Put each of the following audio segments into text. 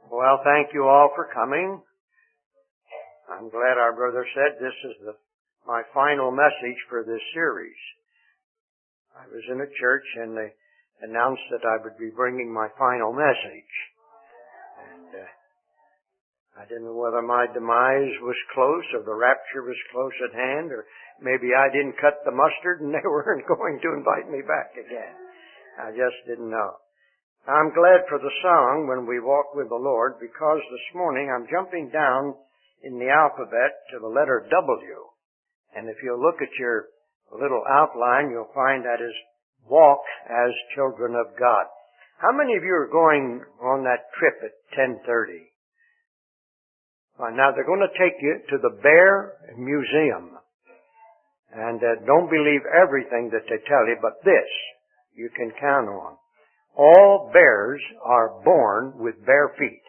Well, thank you all for coming. I'm glad our brother said this is my final message for this series. I was in a church and they announced that I would be bringing my final message. And I didn't know whether my demise was close or the rapture was close at hand, or maybe I didn't cut the mustard and they weren't going to invite me back again. I just didn't know. I'm glad for the song, When We Walk with the Lord, because this morning I'm jumping down in the alphabet to the letter W. And if you look at your little outline, you'll find that is walk as children of God. How many of you are going on that trip at 10:30? Now they're going to take you to the Bear Museum. And don't believe everything that they tell you, but this you can count on. All bears are born with bare feet.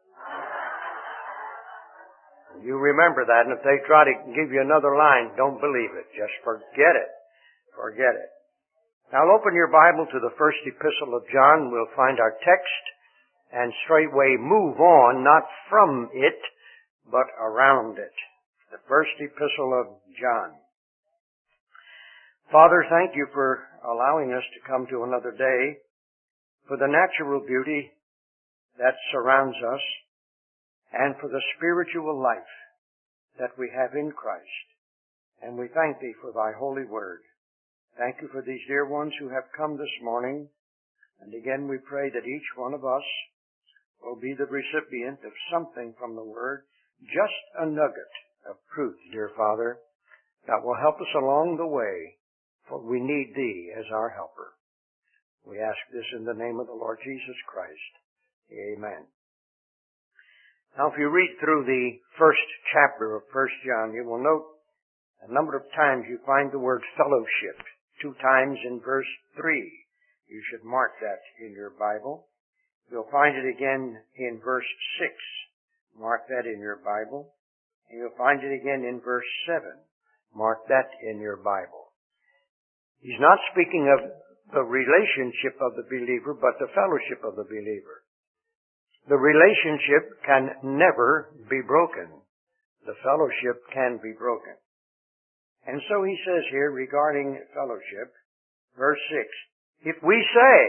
You remember that, and if they try to give you another line, don't believe it. Just forget it. Forget it. Now open your Bible to the first epistle of John. We'll find our text and straightway move on, not from it, but around it. The first epistle of John. Father, thank you for allowing us to come to another day, for the natural beauty that surrounds us, and for the spiritual life that we have in Christ. And we thank Thee for Thy holy word. Thank you for these dear ones who have come this morning. And again we pray that each one of us will be the recipient of something from the word, just a nugget of truth, dear Father, that will help us along the way, for we need Thee as our helper. We ask this in the name of the Lord Jesus Christ. Amen. Now, if you read through the first chapter of 1 John, you will note a number of times you find the word fellowship. 2 times in verse 3. You should mark that in your Bible. You'll find it again in verse 6. Mark that in your Bible. And you'll find it again in verse 7. Mark that in your Bible. He's not speaking of the relationship of the believer, but the fellowship of the believer. The relationship can never be broken. The fellowship can be broken. And so he says here regarding fellowship, verse 6, if we say,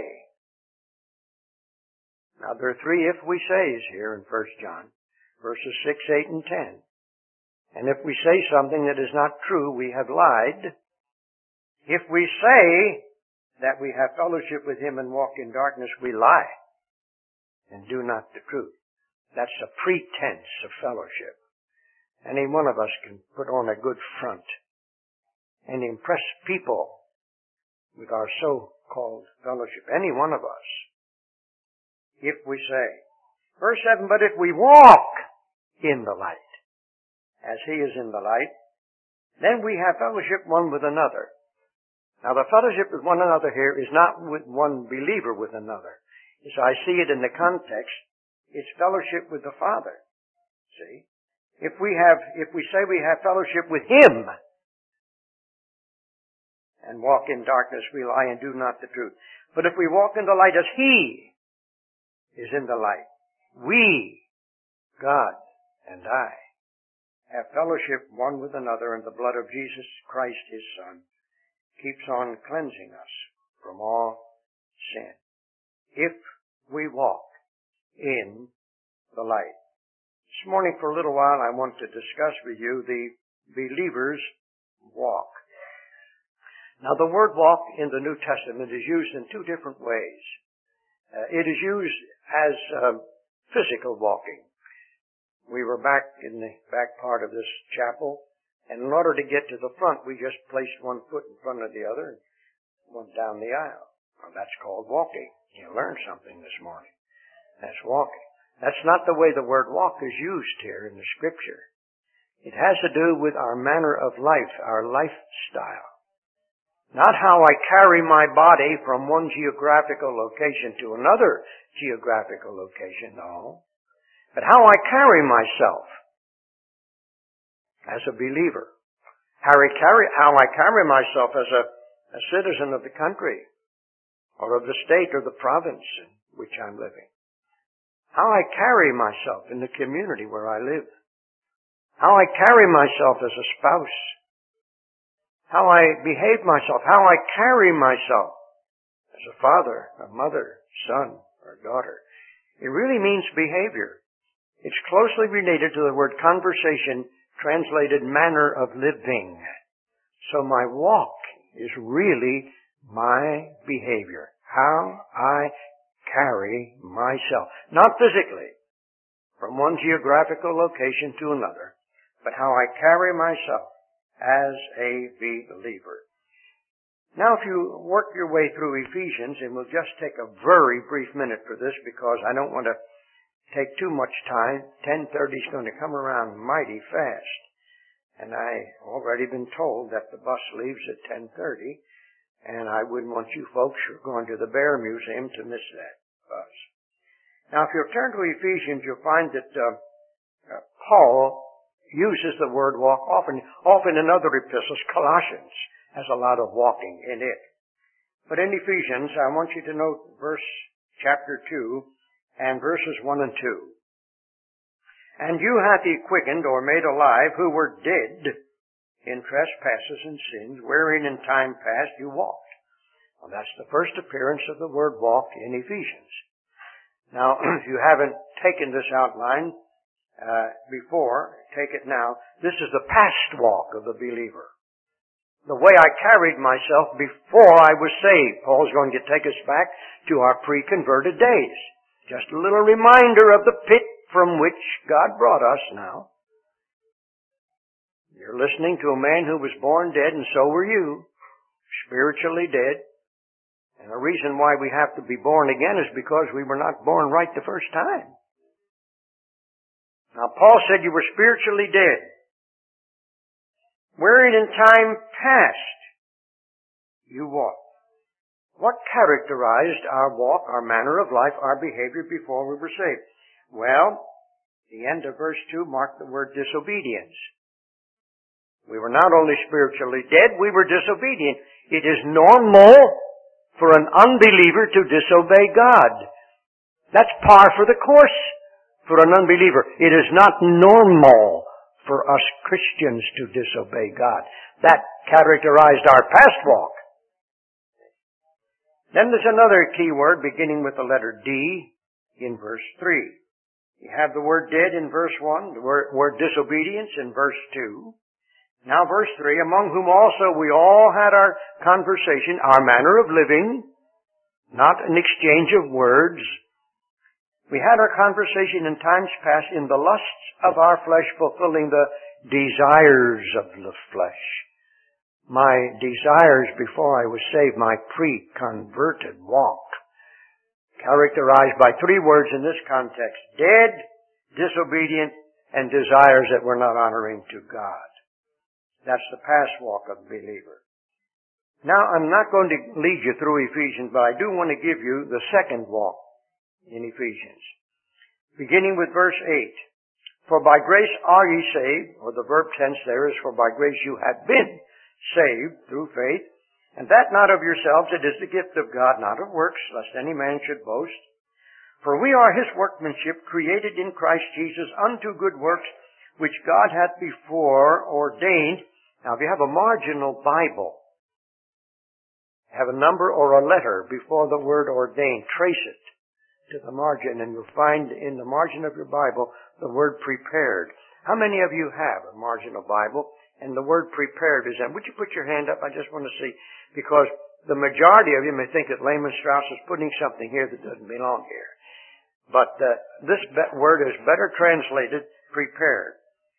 now there are 3 if we says here in 1 John, verses 6, 8, and 10. And if we say something that is not true, we have lied. If we say that we have fellowship with Him and walk in darkness, we lie and do not the truth. That's a pretense of fellowship. Any one of us can put on a good front and impress people with our so-called fellowship. Any one of us. If we say, verse 7, but if we walk in the light, as He is in the light, then we have fellowship one with another. Now the fellowship with one another here is not with one believer with another. As I see it in the context, it's fellowship with the Father. See? If we say we have fellowship with Him and walk in darkness, we lie and do not the truth. But if we walk in the light as He is in the light, we, God and I, have fellowship one with another, and the blood of Jesus Christ, His Son, keeps on cleansing us from all sin. If we walk in the light. This morning for a little while I want to discuss with you the believer's walk. Now the word walk in the New Testament is used in 2 different ways. It is used as physical walking. We were back in the back part of this chapel, and in order to get to the front, we just placed one foot in front of the other and went down the aisle. Well, that's called walking. You learned something this morning. That's walking. That's not the way the word walk is used here in the Scripture. It has to do with our manner of life, our lifestyle. Not how I carry my body from one geographical location to another geographical location, no. But how I carry myself as a believer. How I carry myself as a citizen of the country or of the state or the province in which I'm living. how I carry myself in the community where I live, how I carry myself as a spouse, how I behave myself, how I carry myself as a father, a mother, son, or daughter. It really means behavior. It's closely related to the word conversation, translated manner of living. So my walk is really my behavior, how I carry myself. Not physically, from one geographical location to another, but how I carry myself as a believer. Now, if you work your way through Ephesians, and we'll just take a very brief minute for this because I don't want to take too much time. 10:30 is going to come around mighty fast. And I've already been told that the bus leaves at 10:30, and I wouldn't want you folks who are going to the Bear Museum to miss that bus. Now, if you'll turn to Ephesians, you'll find that Paul uses the word walk often in other epistles. Colossians has a lot of walking in it. But in Ephesians, I want you to note chapter 2 and verses 1 and 2. And you hath he quickened or made alive who were dead in trespasses and sins, wherein in time past you walked. Well, that's the first appearance of the word walk in Ephesians. Now, if you haven't taken this outline before, take it now. This is the past walk of the believer. The way I carried myself before I was saved. Paul's going to take us back to our pre-converted days. Just a little reminder of the pit from which God brought us now. You're listening to a man who was born dead, and so were you. Spiritually dead. And the reason why we have to be born again is because we were not born right the first time. Now, Paul said you were spiritually dead, wherein in time past you walked. What characterized our walk, our manner of life, our behavior before we were saved? Well, the end of verse 2 marked the word disobedience. We were not only spiritually dead, we were disobedient. It is normal for an unbeliever to disobey God. That's par for the course for an unbeliever. It is not normal for us Christians to disobey God. That characterized our past walk. Then there's another key word beginning with the letter D in verse 3. You have the word dead in verse 1, the word disobedience in verse 2. Now verse 3, among whom also we all had our conversation, our manner of living, not an exchange of words. We had our conversation in times past in the lusts of our flesh, fulfilling the desires of the flesh. My desires before I was saved, my pre-converted walk, characterized by three words in this context: dead, disobedient, and desires that were not honoring to God. That's the past walk of the believer. Now, I'm not going to lead you through Ephesians, but I do want to give you the second walk in Ephesians. Beginning with verse 8. For by grace are ye saved, or the verb tense there is, for by grace you have been saved through faith, and that not of yourselves, it is the gift of God, not of works, lest any man should boast. For we are his workmanship, created in Christ Jesus unto good works, which God hath before ordained. Now, if you have a marginal Bible, have a number or a letter before the word ordained, trace it to the margin, and you'll find in the margin of your Bible the word prepared. How many of you have a marginal Bible and the word prepared is in? Would you put your hand up? I just want to see, because the majority of you may think that Lehman Strauss is putting something here that doesn't belong here. But this word is better translated prepared.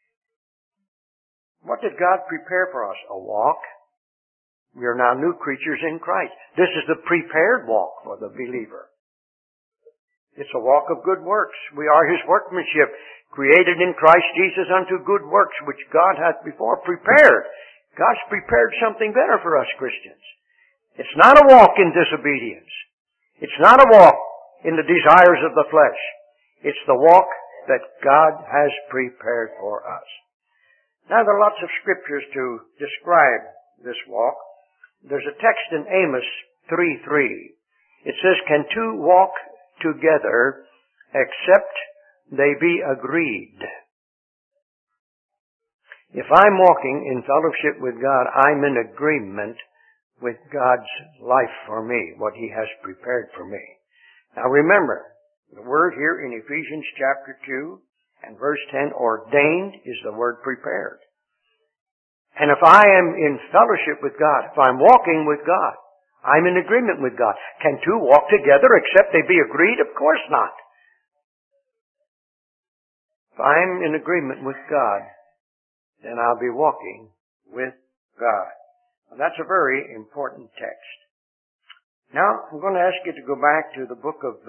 What did God prepare for us? A walk. We are now new creatures in Christ. This is the prepared walk for the believer. It's a walk of good works. We are his workmanship, created in Christ Jesus unto good works, which God hath before prepared. God's prepared something better for us Christians. It's not a walk in disobedience. It's not a walk in the desires of the flesh. It's the walk that God has prepared for us. Now, there are lots of scriptures to describe this walk. There's a text in Amos 3:3. It says, can two walk together except they be agreed. If I'm walking in fellowship with God, I'm in agreement with God's life for me, what He has prepared for me. Now remember, the word here in Ephesians chapter 2 and verse 10, ordained, is the word prepared. And if I am in fellowship with God, if I'm walking with God, I'm in agreement with God. Can two walk together except they be agreed? Of course not. If I'm in agreement with God, then I'll be walking with God. Now, that's a very important text. Now, I'm going to ask you to go back to the book of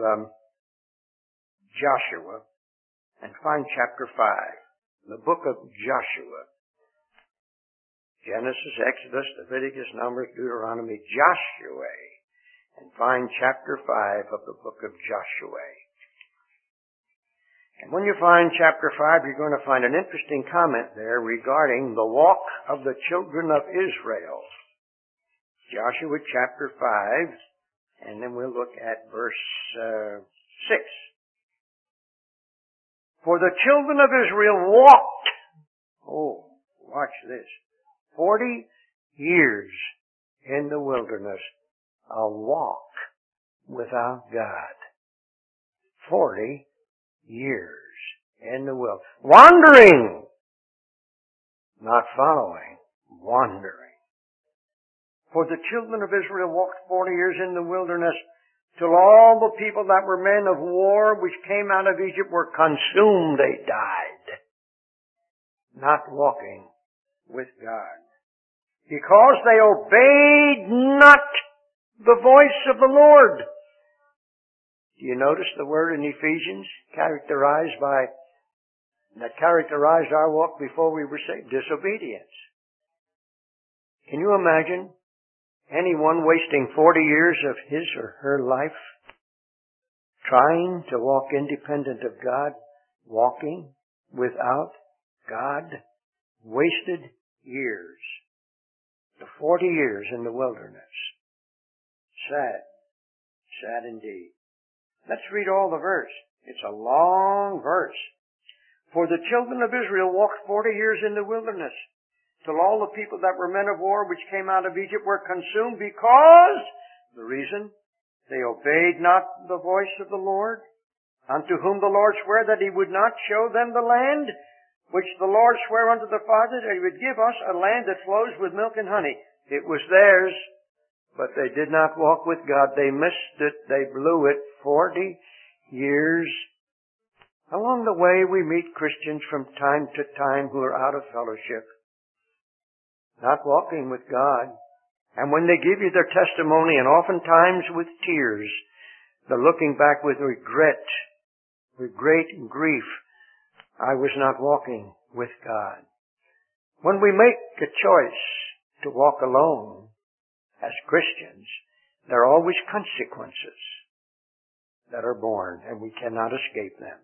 Joshua and find chapter 5. The book of Joshua. Genesis, Exodus, Leviticus, Numbers, Deuteronomy, Joshua. And find chapter 5 of the book of Joshua. And when you find chapter 5, you're going to find an interesting comment there regarding the walk of the children of Israel. Joshua chapter 5, and then we'll look at verse 6. For the children of Israel walked, watch this, 40 years in the wilderness, a walk without God. 40 years in the wilderness. Wandering! Not following. Wandering. For the children of Israel walked 40 years in the wilderness till all the people that were men of war which came out of Egypt were consumed. They died. Not walking with God. Because they obeyed not the voice of the Lord. Do you notice the word in Ephesians that characterized our walk before we were saved? Disobedience. Can you imagine anyone wasting 40 years of his or her life trying to walk independent of God, walking without God? Wasted years. The 40 years in the wilderness. Sad. Sad indeed. Let's read all the verse. It's a long verse. For the children of Israel walked 40 years in the wilderness, till all the people that were men of war which came out of Egypt were consumed, because, the reason, they obeyed not the voice of the Lord, unto whom the Lord sware that He would not show them the land, which the Lord sware unto the fathers, that He would give us a land that flows with milk and honey. It was theirs, but they did not walk with God. They missed it. They blew it. 40 years. Along the way, we meet Christians from time to time who are out of fellowship, not walking with God. And when they give you their testimony, and oftentimes with tears, they're looking back with regret, with great grief. I was not walking with God. When we make a choice to walk alone as Christians, there are always consequences that are born, and we cannot escape them.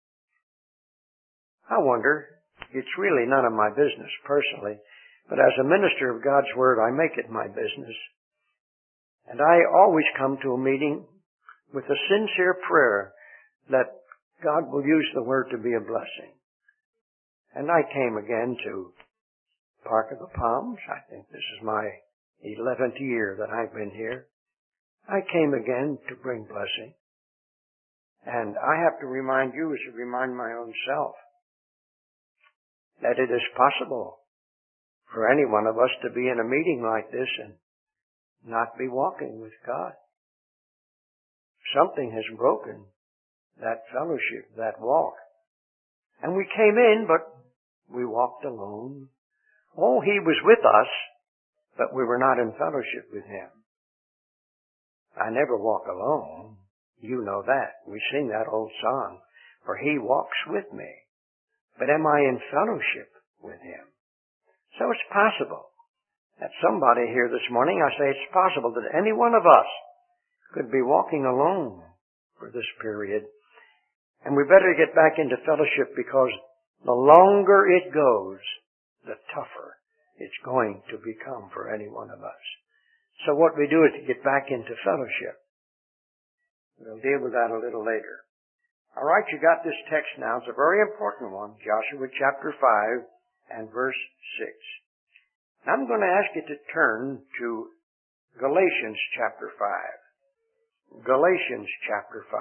I wonder, it's really none of my business personally, but as a minister of God's Word, I make it my business. And I always come to a meeting with a sincere prayer that God will use the Word to be a blessing. And I came again to Park of the Palms. I think this is my 11th year that I've been here. I came again to bring blessing. And I have to remind you, as I remind my own self, that it is possible for any one of us to be in a meeting like this and not be walking with God. Something has broken that fellowship, that walk. And we came in, but we walked alone. Oh, He was with us, but we were not in fellowship with Him. I never walk alone. You know that. We sing that old song, for He walks with me. But am I in fellowship with Him? So it's possible that somebody here this morning, I say it's possible that any one of us could be walking alone for this period. And we better get back into fellowship, because the longer it goes, the tougher it's going to become for any one of us. So what we do is to get back into fellowship. We'll deal with that a little later. All right, you got this text now. It's a very important one. Joshua chapter 5 and verse 6. Now I'm going to ask you to turn to Galatians chapter 5. Galatians chapter 5.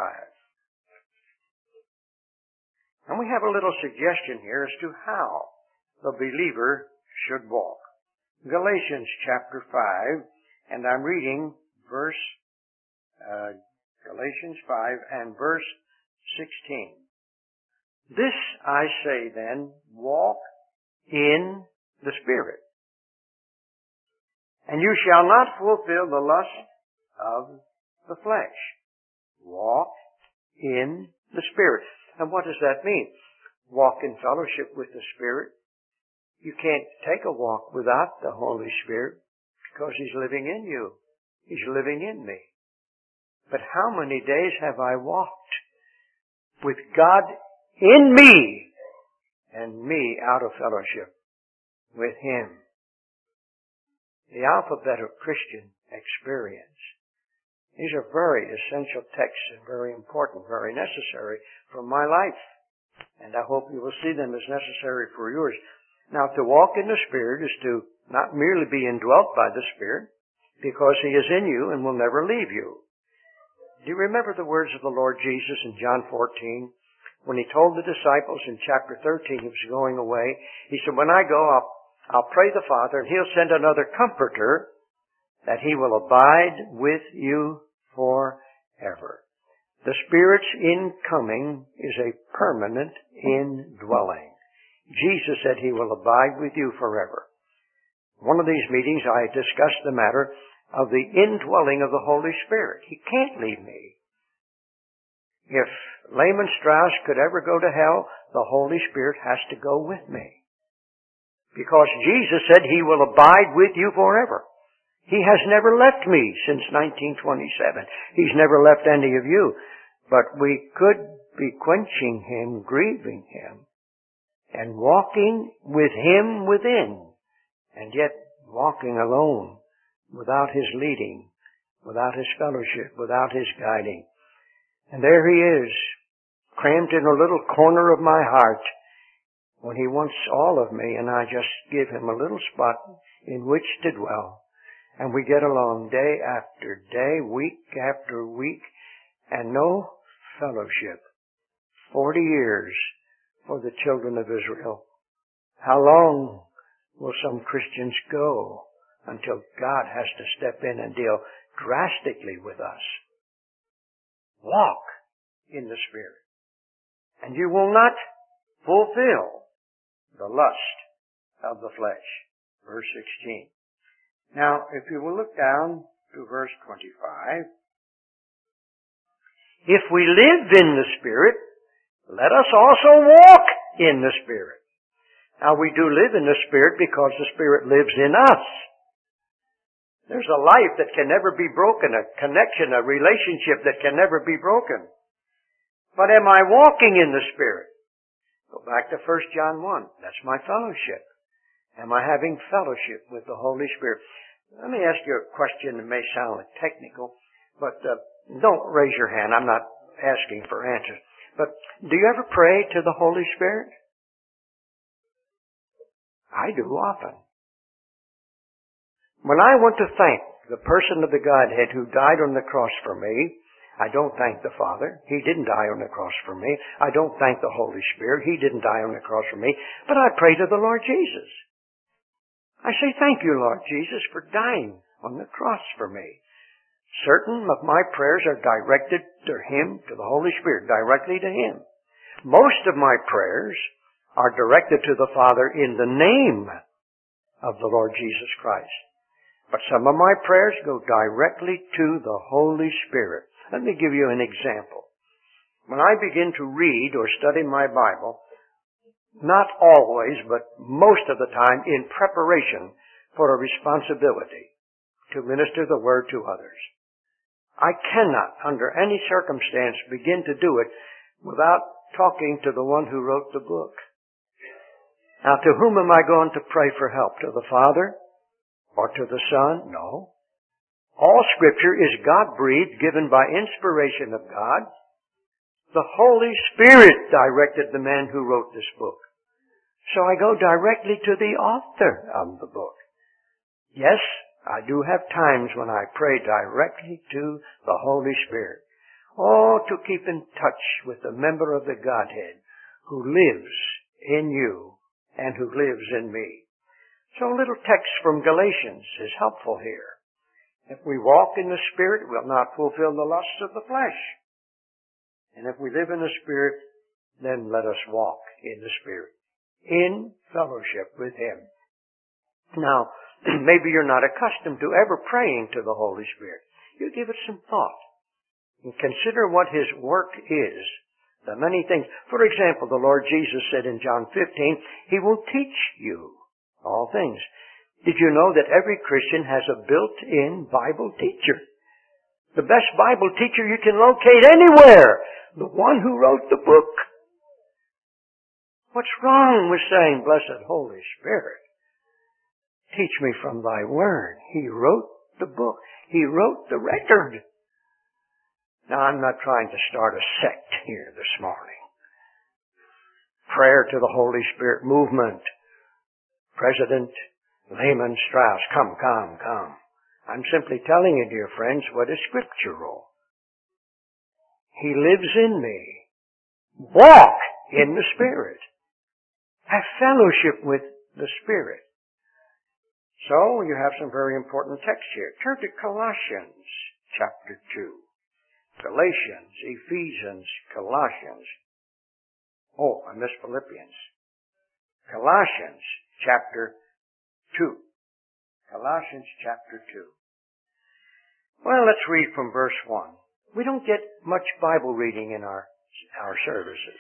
And we have a little suggestion here as to how the believer should walk. Galatians chapter 5, and I'm reading Galatians 5 and verse 16. This I say then, walk in the Spirit, and you shall not fulfill the lust of the flesh. Walk in the Spirit. And what does that mean? Walk in fellowship with the Spirit. You can't take a walk without the Holy Spirit because He's living in you. He's living in me. But how many days have I walked with God in me and me out of fellowship with Him? The alphabet of Christian experience. These are very essential texts and very important, very necessary for my life. And I hope you will see them as necessary for yours. Now, to walk in the Spirit is to not merely be indwelt by the Spirit, because He is in you and will never leave you. Do you remember the words of the Lord Jesus in John 14? When He told the disciples in chapter 13 He was going away, He said, when I go, I'll pray the Father, and He'll send another Comforter, that He will abide with you forever. The Spirit's incoming is a permanent indwelling. Jesus said He will abide with you forever. One of these meetings I discussed the matter of the indwelling of the Holy Spirit. He can't leave me. If Lehman Strauss could ever go to hell, the Holy Spirit has to go with me. Because Jesus said He will abide with you forever. He has never left me since 1927. He's never left any of you. But we could be quenching Him, grieving Him, and walking with Him within, and yet walking alone, without His leading, without His fellowship, without His guiding. And there He is, crammed in a little corner of my heart, when He wants all of me, and I just give Him a little spot in which to dwell. And we get along day after day, week after week, and no fellowship. 40 years for the children of Israel. How long will some Christians go until God has to step in and deal drastically with us? Walk in the Spirit, and you will not fulfill the lust of the flesh. Verse 16. Now, if you will look down to verse 25. If we live in the Spirit, let us also walk in the Spirit. Now, we do live in the Spirit because the Spirit lives in us. There's a life that can never be broken, a connection, a relationship that can never be broken. But am I walking in the Spirit? Go back to 1 John 1. That's my fellowship. Am I having fellowship with the Holy Spirit? Let me ask you a question that may sound technical, but don't raise your hand. I'm not asking for answers. But do you ever pray to the Holy Spirit? I do often. When I want to thank the person of the Godhead who died on the cross for me, I don't thank the Father. He didn't die on the cross for me. I don't thank the Holy Spirit. He didn't die on the cross for me. But I pray to the Lord Jesus. I say, thank you, Lord Jesus, for dying on the cross for me. Certain of my prayers are directed to Him, to the Holy Spirit, directly to Him. Most of my prayers are directed to the Father in the name of the Lord Jesus Christ. But some of my prayers go directly to the Holy Spirit. Let me give you an example. When I begin to read or study my Bible, not always, but most of the time in preparation for a responsibility to minister the Word to others. I cannot, under any circumstance, begin to do it without talking to the one who wrote the book. Now, to whom am I going to pray for help? To the Father? Or to the Son? No. All Scripture is God-breathed, given by inspiration of God. The Holy Spirit directed the man who wrote this book. So I go directly to the author of the book. Yes, I do have times when I pray directly to the Holy Spirit. Oh, to keep in touch with the member of the Godhead who lives in you and who lives in me. So a little text from Galatians is helpful here. If we walk in the Spirit, we'll not fulfill the lusts of the flesh. And if we live in the Spirit, then let us walk in the Spirit, in fellowship with Him. Now, maybe you're not accustomed to ever praying to the Holy Spirit. You give it some thought and consider what His work is. The many things. For example, the Lord Jesus said in John 15, He will teach you all things. Did you know that every Christian has a built-in Bible teacher? The best Bible teacher you can locate anywhere. The one who wrote the book. What's wrong with saying, Blessed Holy Spirit, teach me from Thy Word? He wrote the book. He wrote the record. Now, I'm not trying to start a sect here this morning. Prayer to the Holy Spirit movement. President Lehman Strauss, come. I'm simply telling you, dear friends, what is scriptural. He lives in me. Walk in the Spirit. Have fellowship with the Spirit. So, you have some very important texts here. Turn to Colossians chapter 2. Galatians, Ephesians, Colossians. Oh, I missed Philippians. Colossians chapter 2. Colossians chapter 2. Well, let's read from verse 1. We don't get much Bible reading in our services.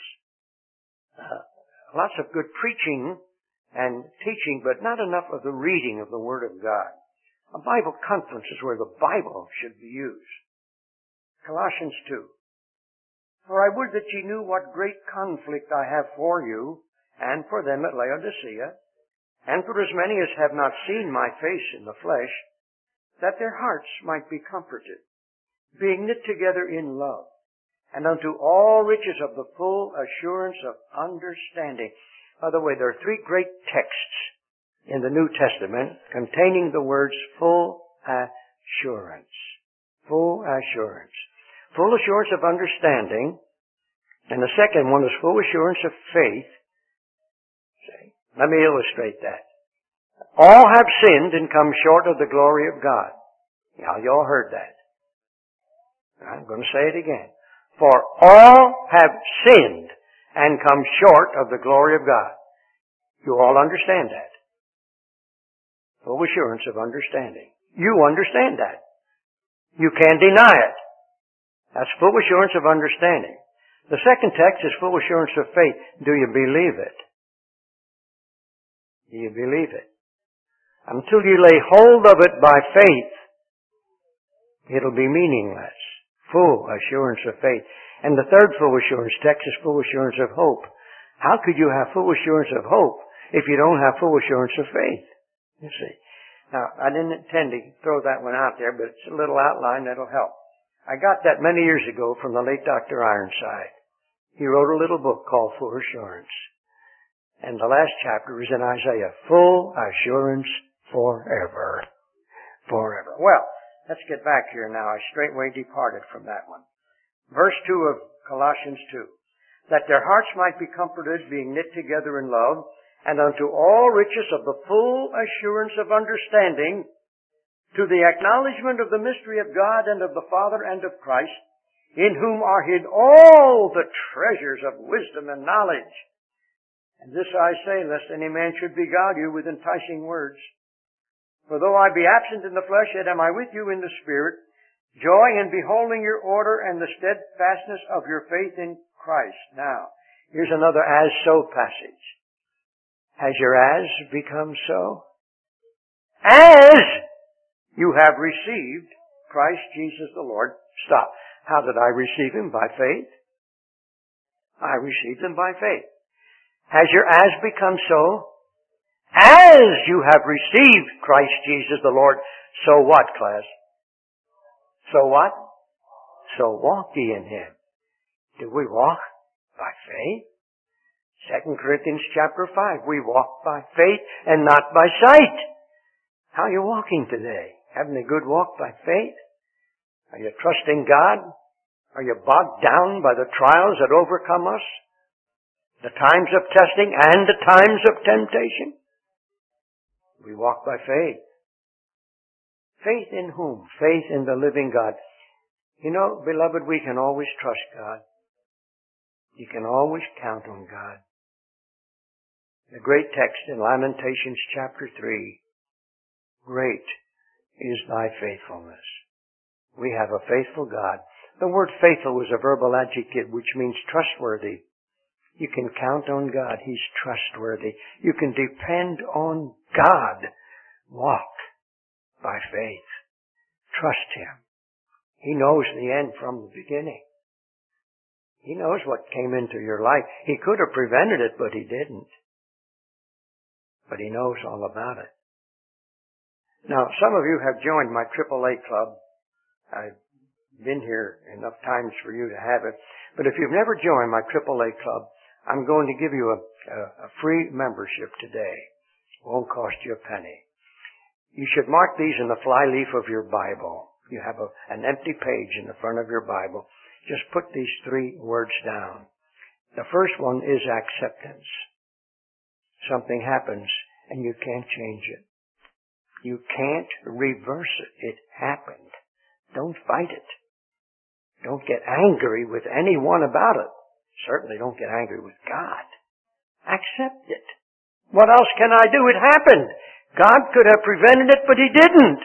Lots of good preaching and teaching, but not enough of the reading of the Word of God. A Bible conference is where the Bible should be used. Colossians 2. For I would that ye knew what great conflict I have for you, and for them at Laodicea, and for as many as have not seen my face in the flesh, that their hearts might be comforted, being knit together in love, and unto all riches of the full assurance of understanding. By the way, there are three great texts in the New Testament containing the words full assurance. Full assurance. Full assurance of understanding. And the second one is full assurance of faith. See? Let me illustrate that. All have sinned and come short of the glory of God. Now, you all heard that. I'm going to say it again. For all have sinned and come short of the glory of God. You all understand that. Full assurance of understanding. You understand that. You can't deny it. That's full assurance of understanding. The second text is full assurance of faith. Do you believe it? Do you believe it? Until you lay hold of it by faith, it'll be meaningless. Full assurance of faith. And the third full assurance text is full assurance of hope. How could you have full assurance of hope if you don't have full assurance of faith? You see. Now, I didn't intend to throw that one out there, but it's a little outline that'll help. I got that many years ago from the late Dr. Ironside. He wrote a little book called Full Assurance. And the last chapter is in Isaiah. Full assurance forever. Forever. Well, let's get back here now. I straightway departed from that one. Verse 2 of Colossians 2. That their hearts might be comforted, being knit together in love, and unto all riches of the full assurance of understanding, to the acknowledgement of the mystery of God and of the Father and of Christ, in whom are hid all the treasures of wisdom and knowledge. And this I say, lest any man should beguile you with enticing words. For though I be absent in the flesh, yet am I with you in the Spirit, joying in beholding your order and the steadfastness of your faith in Christ. Now, here's another as-so passage. Has your as become so? As you have received Christ Jesus the Lord. Stop. How did I receive Him? By faith? I received Him by faith. Has your as become so? As you have received Christ Jesus the Lord, so what, class? So what? So walk ye in Him. Do we walk by faith? 2 Corinthians chapter 5, we walk by faith and not by sight. How are you walking today? Having a good walk by faith? Are you trusting God? Are you bogged down by the trials that overcome us? The times of testing and the times of temptation? We walk by faith. Faith in whom? Faith in the living God. You know, beloved, we can always trust God. You can always count on God. The great text in Lamentations chapter 3, great is thy faithfulness. We have a faithful God. The word faithful was a verbal adjective which means trustworthy. You can count on God. He's trustworthy. You can depend on God. Walk by faith. Trust Him. He knows the end from the beginning. He knows what came into your life. He could have prevented it, but He didn't. But He knows all about it. Now, some of you have joined my AAA club. I've been here enough times for you to have it. But if you've never joined my AAA club, I'm going to give you a free membership today. It won't cost you a penny. You should mark these in the flyleaf of your Bible. You have an empty page in the front of your Bible. Just put these 3 words down. The first one is acceptance. Something happens and you can't change it. You can't reverse it. It happened. Don't fight it. Don't get angry with anyone about it. Certainly don't get angry with God. Accept it. What else can I do? It happened. God could have prevented it, but He didn't.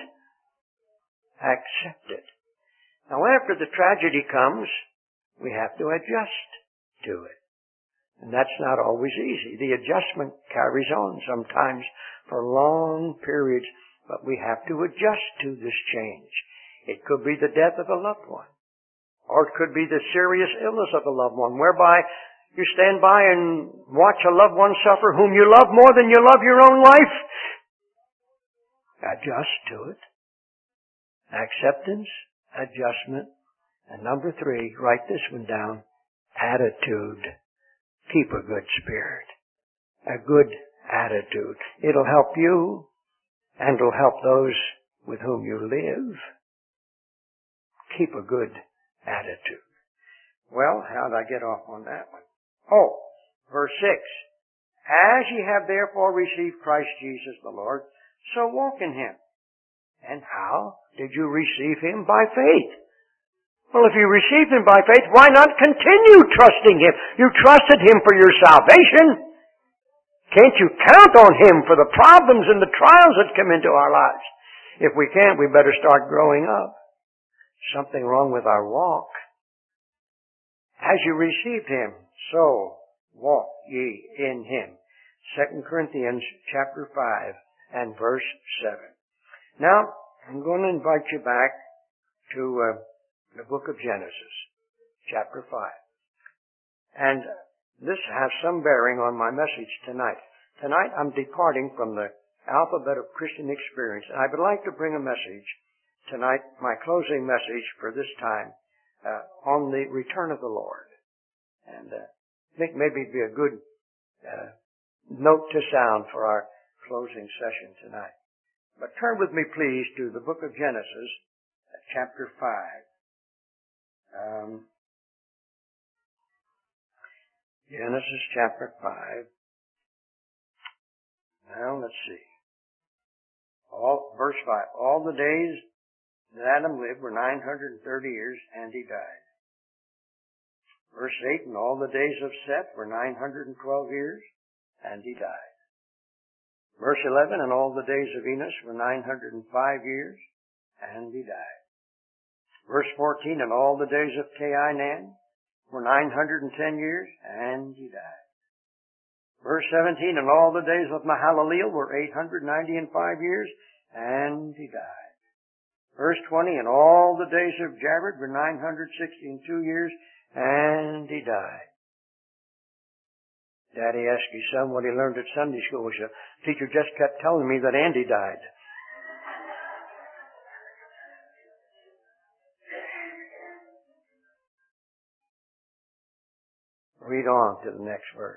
Accept it. Now after the tragedy comes, we have to adjust to it. And that's not always easy. The adjustment carries on sometimes for long periods, but we have to adjust to this change. It could be the death of a loved one, or it could be the serious illness of a loved one, whereby you stand by and watch a loved one suffer whom you love more than you love your own life. Adjust to it. Acceptance, adjustment, and number 3, write this one down, attitude. Keep a good spirit. A good attitude. It'll help you, and it'll help those with whom you live. Keep a good attitude. Well, how'd I get off on that one? Oh, verse 6. As ye have therefore received Christ Jesus the Lord, so walk in Him. And how did you receive Him? By faith. Well, if you received Him by faith, why not continue trusting Him? You trusted Him for your salvation. Can't you count on Him for the problems and the trials that come into our lives? If we can't, we better start growing up. Something wrong with our walk. As you received Him, so walk ye in Him. 2 Corinthians chapter 5 and verse 7. Now, I'm going to invite you back to the book of Genesis, chapter 5. And this has some bearing on my message tonight. Tonight I'm departing from the alphabet of Christian experience, and I would like to bring a message tonight, my closing message for this time, on the return of the Lord. And I think maybe it'd be a good note to sound for our closing session tonight. But turn with me, please, to the book of Genesis, chapter 5. Genesis chapter 5. Now, let's see. Verse 5. All the days that Adam lived were 930 years, and he died. Verse 8. And all the days of Seth were 912 years, and he died. Verse 11. And all the days of Enos were 905 years, and he died. Verse 14. And all the days of Cainan were 910 years, and he died. Verse 17. And all the days of Mahalaleel were 895 years, and he died. Verse 20. And all the days of Jared were 962 years, and he died. Daddy asked his son what he learned at Sunday school. He said, "Teacher just kept telling me that Andy died." Read on to the next verse.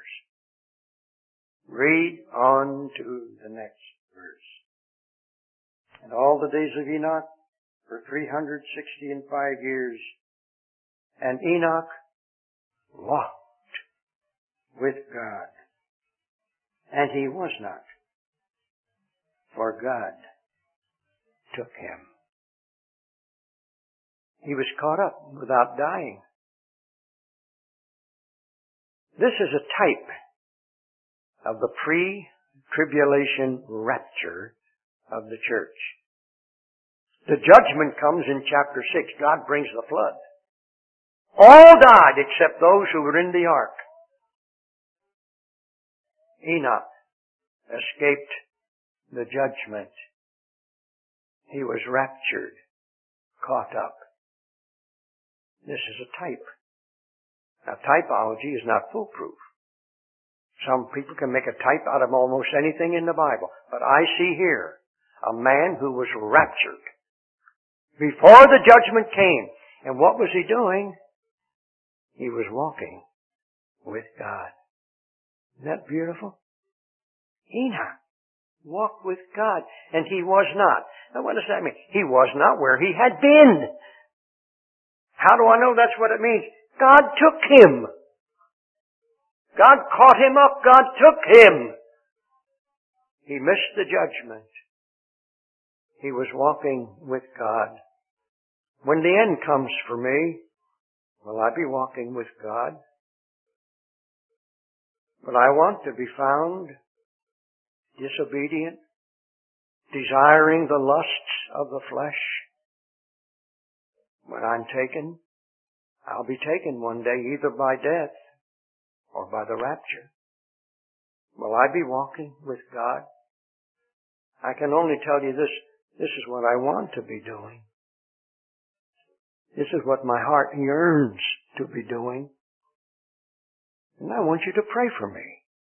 Read on to the next verse. And all the days of Enoch were 365 years. And Enoch walked with God. And he was not, for God took him. He was caught up without dying. This is a type of the pre-tribulation rapture of the church. The judgment comes in chapter 6. God brings the flood. All died except those who were in the ark. Enoch escaped the judgment. He was raptured, caught up. This is a type. Now, typology is not foolproof. Some people can make a type out of almost anything in the Bible. But I see here a man who was raptured before the judgment came. And what was he doing? He was walking with God. Isn't that beautiful? Enoch walked with God, and he was not. Now, what does that mean? He was not where he had been. How do I know that's what it means? God took him. God caught him up. God took him. He missed the judgment. He was walking with God. When the end comes for me, will I be walking with God? Will I want to be found disobedient, desiring the lusts of the flesh? When I'm taken, I'll be taken one day either by death or by the rapture. Will I be walking with God? I can only tell you this is what I want to be doing. This is what my heart yearns to be doing. And I want you to pray for me.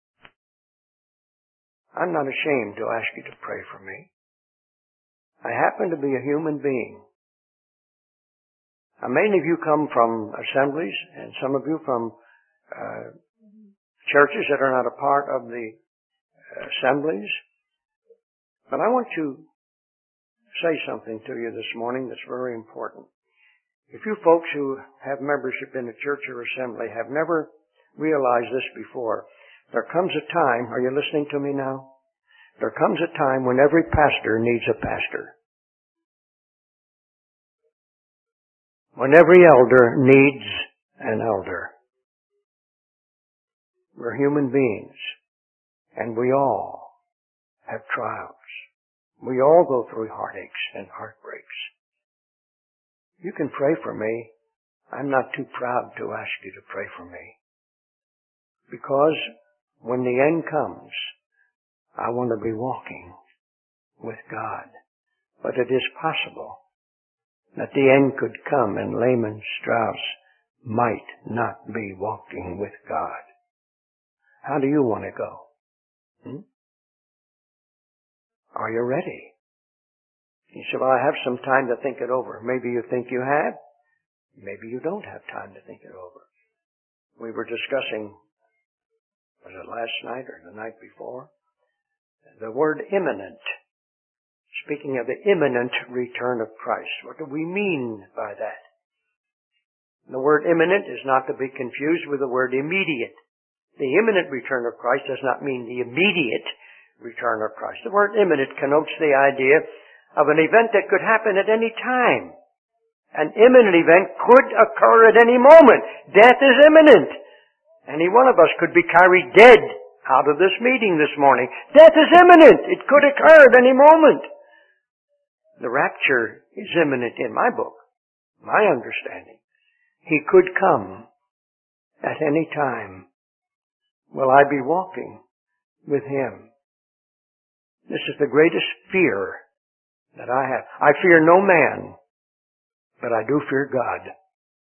I'm not ashamed to ask you to pray for me. I happen to be a human being. Now, many of you come from assemblies, and some of you from churches that are not a part of the assemblies. But I want to say something to you this morning that's very important. If you folks who have membership in a church or assembly have never realized this before, there comes a time, are you listening to me now? There comes a time when every pastor needs a pastor. When every elder needs an elder. We're human beings, and we all have trials. We all go through heartaches and heartbreaks. You can pray for me. I'm not too proud to ask you to pray for me. Because when the end comes, I want to be walking with God. But it is possible that the end could come and Lehman Strauss might not be walking with God. How do you want to go? Are you ready? You say, well, I have some time to think it over. Maybe you think you have. Maybe you don't have time to think it over. We were discussing, was it last night or the night before? The word imminent. Speaking of the imminent return of Christ. What do we mean by that? The word imminent is not to be confused with the word immediate. The imminent return of Christ does not mean the immediate return of Christ. The word imminent connotes the idea of an event that could happen at any time. An imminent event could occur at any moment. Death is imminent. Any one of us could be carried dead out of this meeting this morning. Death is imminent. It could occur at any moment. The rapture is imminent in my book, my understanding. He could come at any time. Will I be walking with Him? This is the greatest fear that I have. I fear no man, but I do fear God.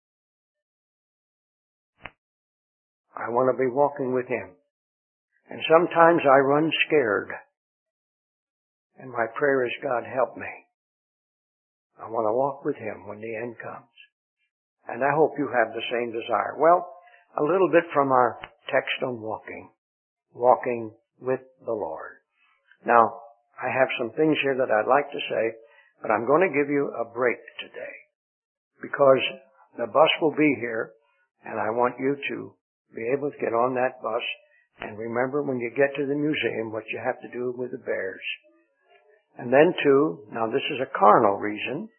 I want to be walking with Him. And sometimes I run scared. And my prayer is, God, help me. I want to walk with Him when the end comes. And I hope you have the same desire. Well, a little bit from our text on walking with the Lord. Now, I have some things here that I'd like to say, but I'm going to give you a break today because the bus will be here, and I want you to be able to get on that bus and remember when you get to the museum what you have to do with the bears. And then too, now this is a carnal reason,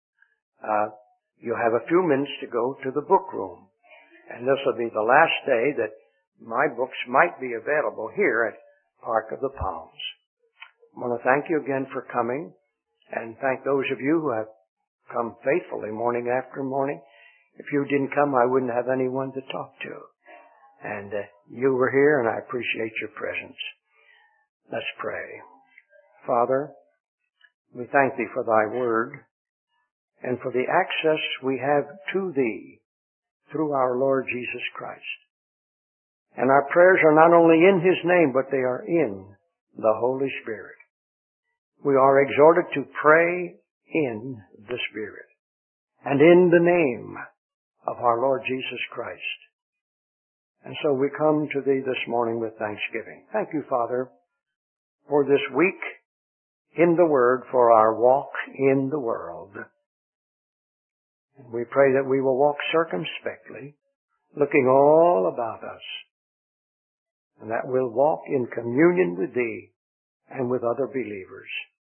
you'll have a few minutes to go to the book room. And this will be the last day that my books might be available here at Park of the Palms. I want to thank you again for coming, and thank those of you who have come faithfully morning after morning. If you didn't come, I wouldn't have anyone to talk to. And you were here, and I appreciate your presence. Let's pray. Father, we thank Thee for Thy Word, and for the access we have to Thee through our Lord Jesus Christ. And our prayers are not only in His name, but they are in the Holy Spirit. We are exhorted to pray in the Spirit and in the name of our Lord Jesus Christ. And so we come to Thee this morning with thanksgiving. Thank You, Father, for this week in the Word, for our walk in the world. And we pray that we will walk circumspectly, looking all about us, and that we'll walk in communion with Thee and with other believers.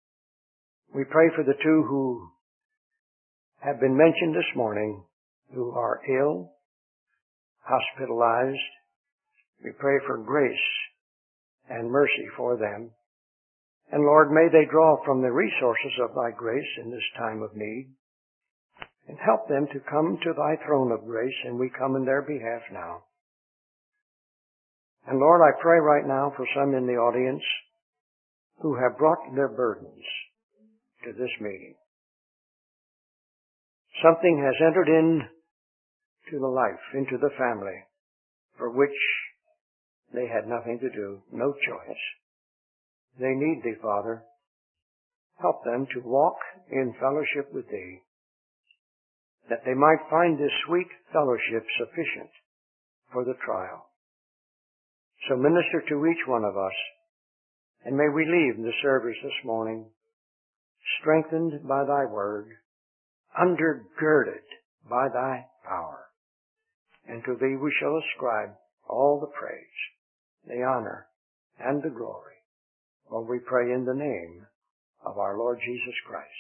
We pray for the two who have been mentioned this morning, who are ill, hospitalized. We pray for grace and mercy for them. And Lord, may they draw from the resources of Thy grace in this time of need, and help them to come to Thy throne of grace, and we come in their behalf now. And Lord, I pray right now for some in the audience who have brought their burdens to this meeting. Something has entered into the life, into the family, for which they had nothing to do, no choice. They need Thee, Father. Help them to walk in fellowship with Thee, that they might find this sweet fellowship sufficient for the trial. So minister to each one of us, and may we leave the service this morning strengthened by Thy Word, undergirded by Thy power. And to Thee we shall ascribe all the praise, the honor, and the glory. For we pray in the name of our Lord Jesus Christ.